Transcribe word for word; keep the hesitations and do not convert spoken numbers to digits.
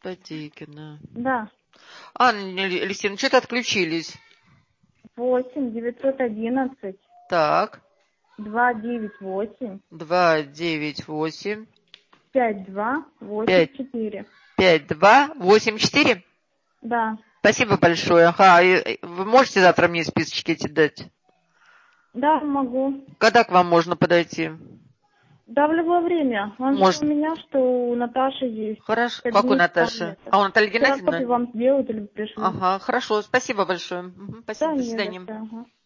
Потикина. Да. Анна Алексеевна, что-то отключились. восемь девятьсот одиннадцать. Так. два девять восемь. два девять восемь. пять два восемь четыре. пять два восемь четыре? Да. Спасибо большое. Ага, и вы можете завтра мне списочки эти дать? Да, могу. Когда к вам можно подойти? Да, в любое время. Он же Может. у меня, что у Наташи есть. Хорошо. Пять Как у дней Наташи? ставлю. А у Натальи Ксерокопию Геннадьевны? вам сделают или пришлю. Ага, хорошо. Спасибо большое. Угу, спасибо. Да, До не за свидания. что. Ага.